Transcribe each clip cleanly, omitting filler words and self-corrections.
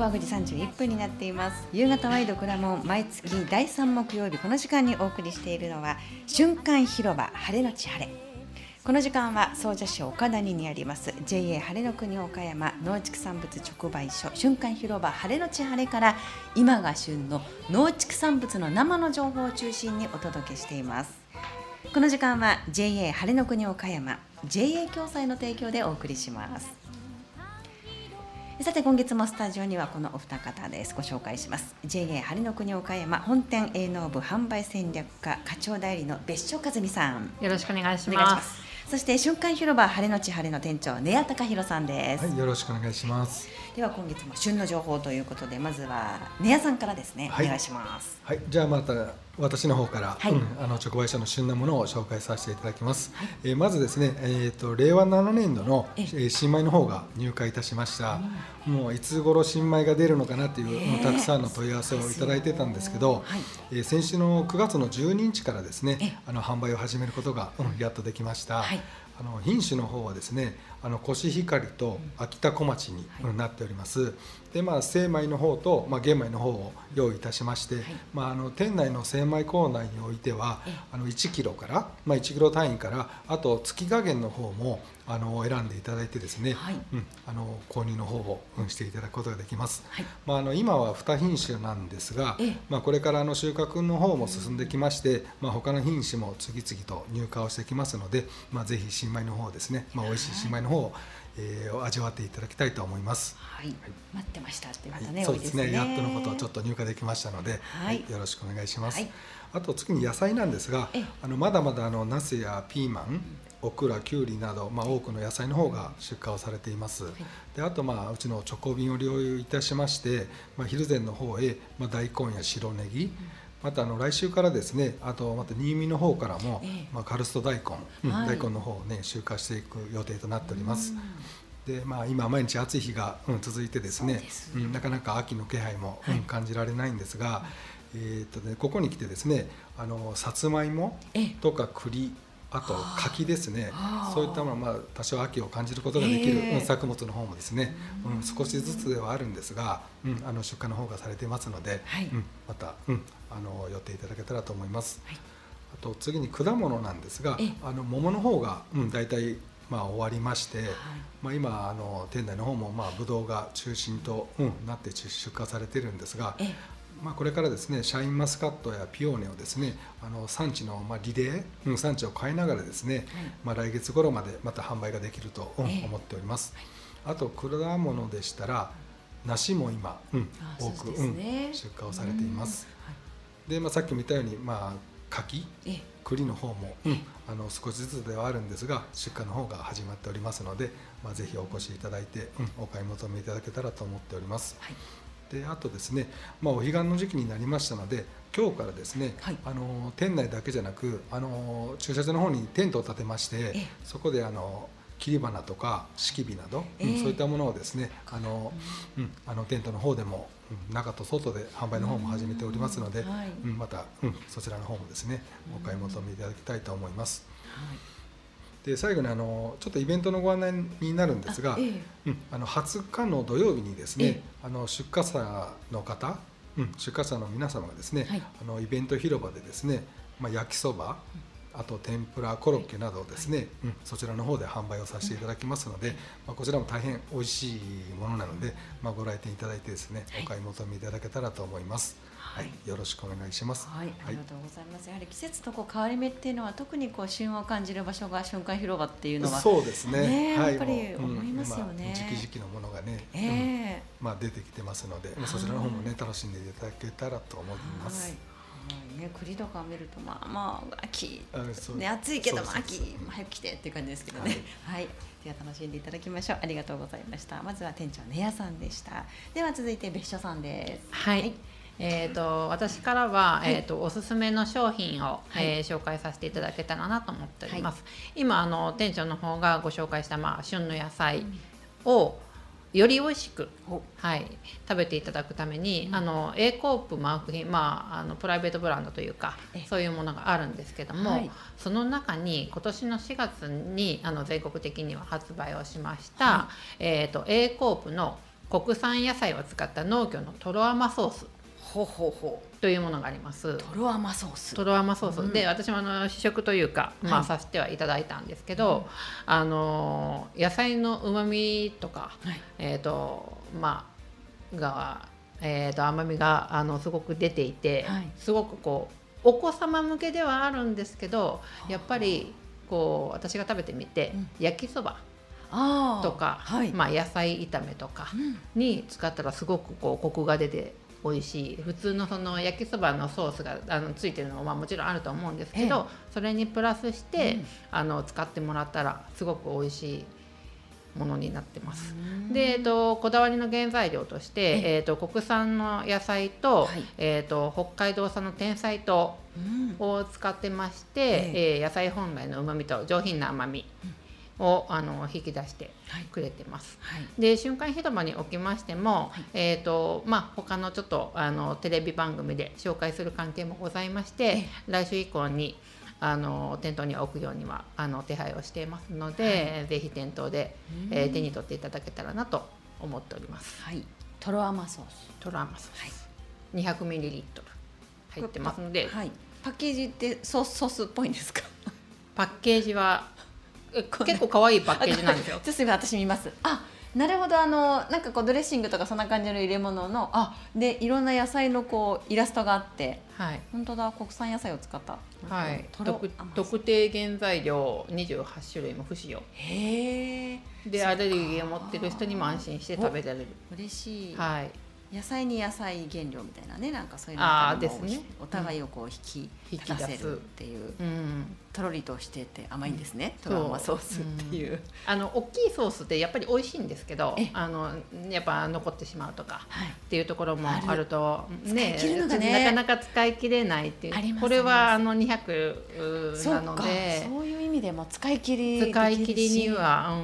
は9時31分になっています。夕方ワイドくらもん、毎月第3木曜日この時間にお送りしているのは瞬間広場晴れのち晴れ。この時間は総社市岡谷にあります JA 晴れの国岡山農畜産物直売所瞬間広場晴れのち晴れから、今が旬の農畜産物の生の情報を中心にお届けしています。この時間は JA 晴れの国岡山 JA 共済の提供でお送りします。さて今月もスタジオにはこのお二方です。ご紹介します。 JA 晴れの国岡山本店営農部販売戦略課課長代理の別所和美さん、 よろしくお願いします。 そして瞬間広場晴れのち晴れの店長根谷隆弘さんです。 はい、よろしくお願いします。 では今月も旬の情報ということで、まずは根谷さんからですね、 はい、 お願いします。 はい、じゃあまた私の方から、 はい、 直売所の旬なものを紹介させていただきます。はい、まずですね、令和7年度の新米の方が入荷いたしました。もういつ頃新米が出るのかなというたくさんの問い合わせをいただいてたんですけど、先週の9月の12日からですね、販売を始めることが、やっとできました。はい、品種の方はですね、コシヒカリと秋田小町になっております。で、精米の方と、玄米の方を用意いたしまして、店内の精米コーナーにおいては1キロから、1キロ単位から、あと月加減の方も選んでいただいてですね、はい、購入の方をしていただくことができます。はい、今は2品種なんですが、これから収穫の方も進んできまして、他の品種も次々と入荷をしてきますので、ぜひ新米の方ですね、美味しい新米の方を味わっていただきたいと思います。 はい、待ってましたっていう方ね、 そうですね、やっとのことをちょっと入荷できましたので、よろしくお願いします。あと次に野菜なんですが、まだまだナスやピーマン、オクラ、キュウリなど、多くの野菜の方が出荷をされています。で、あとうちの直行便を利用いたしまして、蒜山の方へ、大根や白ネギ、また来週からですね、あとまた新見の方からも、カルスト大根、大根の方をね出荷していく予定となっております。で、今毎日暑い日が、続いてですね、なかなか秋の気配も、感じられないんですが、ここに来てですね、さつまいもとか栗、あと柿ですね、そういったもの多少秋を感じることができる、作物の方もですね、少しずつではあるんですが、出荷の方がされていますので、また、寄っていただけたらと思います。あと次に果物なんですが、桃の方が、だいたい終わりまして、今店内の方もぶどうが中心と、なって出荷されているんですが、これからですね、シャインマスカットやピオーネをですね、産地のリレー、産地を変えながらですね、来月頃までまた販売ができると思っております。あと果物でしたら梨も今、多く、出荷をされています。で、さっきも言ったように、柿、栗の方も、少しずつではあるんですが出荷の方が始まっておりますので、ぜひお越しいただいて、お買い求めいただけたらと思っております。で、あとですね、お彼岸の時期になりましたので、今日からですね、店内だけじゃなく駐車場の方にテントを建てまして、そこで切り花とか敷き火など、そういったものをですね、テントの方でも中と外で販売の方も始めておりますので、また、そちらの方もですねお買い求めいただきたいと思います。で、最後にちょっとイベントのご案内になるんですが、20日の土曜日にですね、出荷者の方、出荷者の皆様がですね、イベント広場でですね、焼きそば、あと天ぷら、コロッケなどをですね、そちらの方で販売をさせていただきますので、こちらも大変美味しいものなので、ご来店いただいてですね、お買い求めいただけたらと思います。よろしくお願いします。 ありがとうございます。やはり季節と変わり目っていうのは、特に旬を感じる場所が瞬間広場っていうのは、 そうですね、 やっぱり思いますよね。 時期のものがね、出てきてますので、そちらの方もね楽しんでいただけたらと思います。 栗とかを見ると秋、暑いけど秋早く来てっていう感じですけどね。では楽しんでいただきましょう。ありがとうございました。まずは店長根谷さんでした。では続いて別所さんです。 私からは、おすすめの商品を、紹介させていただけたらなと思っております。今店長の方がご紹介した、旬の野菜をより美味しく、食べていただくために、A コープマーク品、プライベートブランドというか、そういうものがあるんですけども、その中に今年の4月に全国的には発売をしました、A コープの国産野菜を使った農業のとろ甘ソースというものがあります。 とろ甘ソース。 とろ甘ソース、で私も試食というか、させてはいただいたんですけど、野菜のうまみとか、甘みがすごく出ていて、すごくこうお子様向けではあるんですけど、やっぱりこう私が食べてみて、焼きそばとか、野菜炒めとかに使ったらすごくこうコクが出て美味しい。普通のその焼きそばのソースがついてるのももちろんあると思うんですけど、それにプラスして、使ってもらったらすごく美味しいものになってます。で、こだわりの原材料として、国産の野菜と、北海道産の天才糖を使ってまして、野菜本来のうまみと上品な甘みを引き出してくれてます。で、瞬間広場におきましても、他のちょっとテレビ番組で紹介する関係もございまして、来週以降に店頭に置くようには手配をしていますので、ぜひ店頭で、手に取っていただけたらなと思っております。 とろ甘ソース。 とろ甘ソース、200ml 入ってますので、 パッケージってソースっぽいんですか？ パッケージは結構可愛いパッケージなんですよ。 ちょっと今私見ます。なるほど。なんかこうドレッシングとかそんな感じの入れ物のでいろんな野菜のこうイラストがあって、本当だ、国産野菜を使った、 特定原材料28種類も不使用で、アレルギーを持ってる人にも安心して食べられる。 嬉しい。野菜に野菜原料みたいなね、なんかそういうのですね。お互いをこう引き出せるっていう、とろりとしてて甘いんですね、とろ甘ソースっていう。 大きいソースってやっぱり美味しいんですけど、やっぱ残ってしまうとかっていうところもあるとね、なかなか使い切れないっていう。これは200なので、 そういう意味でも使い切りには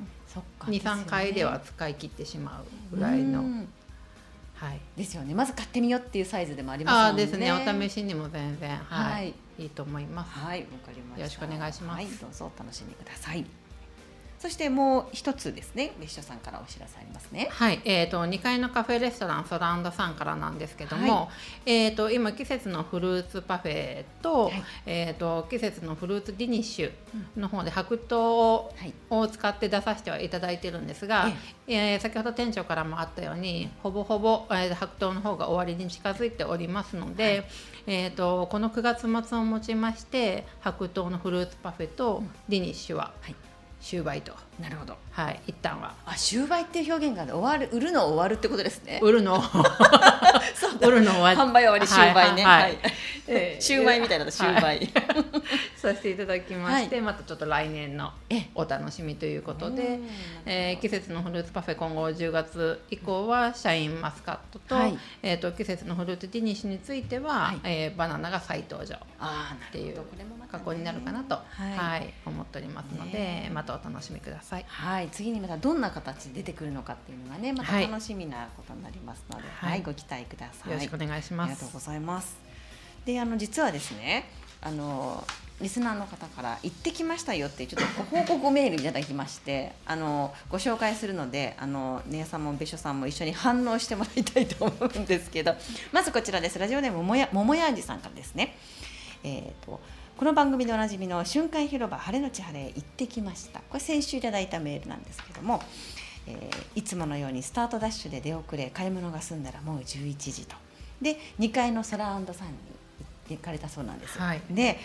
2、3回では使い切ってしまうぐらいの。 ですよね。まず買ってみようっていうサイズでもありますもんね。 ですね。お試しにも全然いいと思います。 わかりました。 よろしくお願いします。 どうぞお楽しみください。そしてもう一つですね、別所さんからお知らせありますね。 2階のカフェレストランソランドさんからなんですけども、今季節のフルーツパフェと、季節のフルーツディニッシュの方で白桃を使って出させてはいただいてるんですが、先ほど店長からもあったようにほぼほぼ、白桃の方が終わりに近づいておりますので、この9月末をもちまして白桃のフルーツパフェとディニッシュは、終売と。 なるほど。 一旦は。 終売っていう表現が売るの終わるってことですね。 売るの終わり。 販売終わり終売ね。終売みたいな終売。 させていただきまして、またちょっと来年のお楽しみということで、季節のフルーツパフェ今後10月以降はシャインマスカットと、季節のフルーツディニッシュについては、バナナが再登場っていう格好になるかなと思っておりますので、またお楽しみください。 次にまたどんな形で出てくるのかっていうのがね、また楽しみなことになりますので、ご期待ください。 よろしくお願いします。 ありがとうございます。で、実はですね、リスナーの方から行ってきましたよってちょっとご報告メールいただきまして、ご紹介するので、ねやさんも別所さんも一緒に反応してもらいたいと思うんですけど、まずこちらです。ラジオネーム桃や味さんからですね。この番組でおなじみの瞬間広場晴れのち晴れ行ってきました。これ先週いただいたメールなんですけども、いつものようにスタートダッシュで出遅れ、買い物が済んだらもう11時と。で、2階のソラ&さんに行かれたそうなんです。で、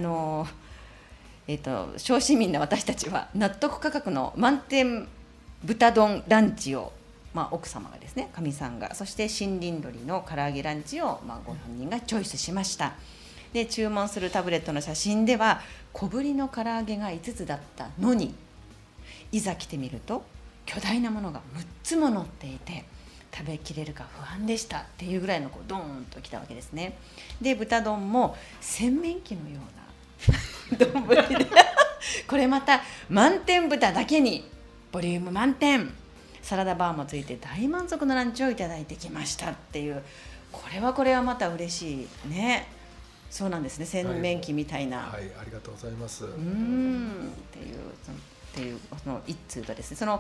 小市民の私たちは納得価格の満点豚丼ランチを、奥様がですね、かみさんが、そして森林鶏の唐揚げランチを、ご本人がチョイスしました。で、注文するタブレットの写真では小ぶりの唐揚げが5つだったのに、いざ来てみると巨大なものが6つも乗っていて食べきれるか不安でしたっていうぐらいのドーンときたわけですね。で、豚丼も洗面器のような丼でこれまた満点豚だけにボリューム満点、サラダバーもついて大満足のランチをいただいてきましたっていう、これはまた嬉しいね。そうなんですね、洗面器みたいな。 ありがとうございます。 っていうその一通とですね、その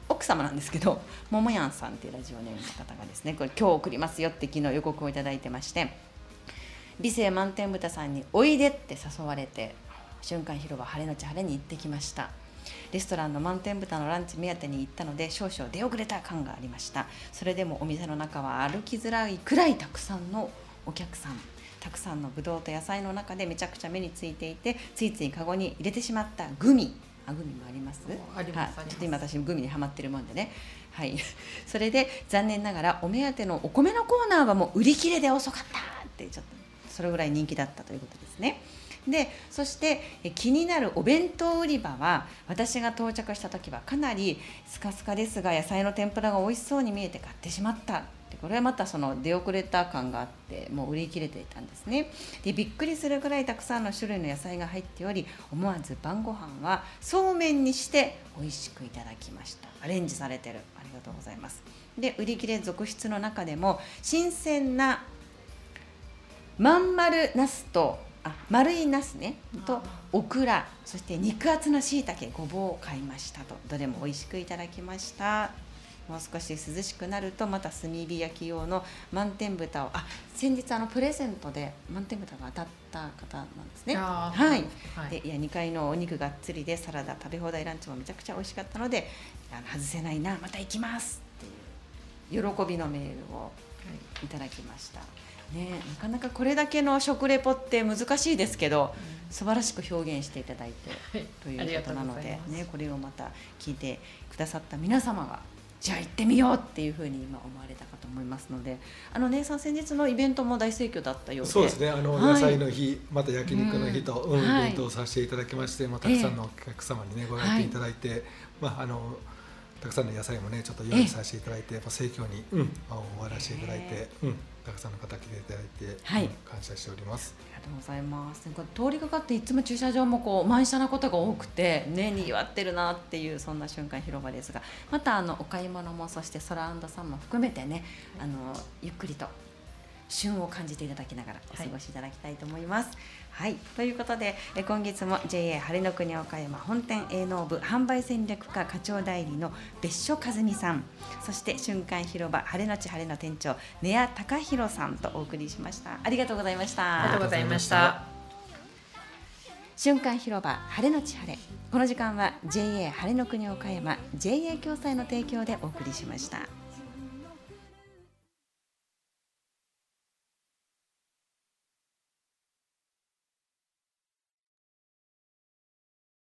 奥様なんですけど、ももやんさんっていうラジオネームの方がですね、これ今日送りますよって昨日予告をいただいてまして、美声満天豚さんにおいでって誘われて瞬間広場晴れのち晴れに行ってきました。レストランの満天豚のランチ目当てに行ったので少々出遅れた感がありました。それでもお店の中は歩きづらいくらいたくさんのお客さん、たくさんのぶどうと野菜の中でめちゃくちゃ目についていて、ついついカゴに入れてしまったグミもあります。 あります。 ちょっと今私グミにハマってるもんでね、はい、それで残念ながらお目当てのお米のコーナーはもう売り切れで遅かったってちょっとそれぐらい人気だったということですね。でそして気になるお弁当売り場は、私が到着した時はかなりスカスカですが野菜の天ぷらが美味しそうに見えて買ってしまった。これはまたその出遅れた感があってもう売り切れていたんですね。でびっくりするぐらいたくさんの種類の野菜が入っており、思わず晩ご飯はそうめんにして美味しくいただきました。アレンジされてる、ありがとうございます。で売り切れ続出の中でも新鮮なまん丸ナスと丸いナスねとオクラ、そして肉厚なしいたけ、ごぼうを買いましたと。どれも美味しくいただきました。もう少し涼しくなるとまた炭火焼き用の満天豚を先日プレゼントで満天豚が当たった方なんですね。はい、で2階のお肉がっつりでサラダ食べ放題ランチもめちゃくちゃ美味しかったので、外せないな、また行きますっていう喜びのメールをいただきました。ね、なかなかこれだけの食レポって難しいですけど、素晴らしく表現していただいて、ということなので、ね、これをまた聞いてくださった皆様がじゃあ行ってみようっていうふうに今思われたかと思いますので、姉さん先日のイベントも大盛況だったようで。 そうですね、野菜の日、また焼肉の日と、イベントをさせていただきまして、たくさんのお客様にねご来店いただいて、たくさんの野菜もねちょっと用意させていただいて、盛況に、終わらせていただいて、たくさんの方来ていただいて、感謝しております。 ありがとうございます。通りかかっていつも駐車場も満車なことが多くてね、にぎわってるなっていう、そんな瞬間広場ですが、またお買い物もそしてソラ&サンも含めてね、ゆっくりと旬を感じていただきながらお過ごしいただきたいと思います。はい、ということで今月も JA 晴れの国岡山本店営農部販売戦略課課長代理の別所和美さん、そして瞬間広場晴れのち晴れの店長根谷隆弘さんとお送りしました。ありがとうございました。 ありがとうございました。 瞬間広場晴れのち晴れ、この時間は JA 晴れの国岡山 JA 共済の提供でお送りしました。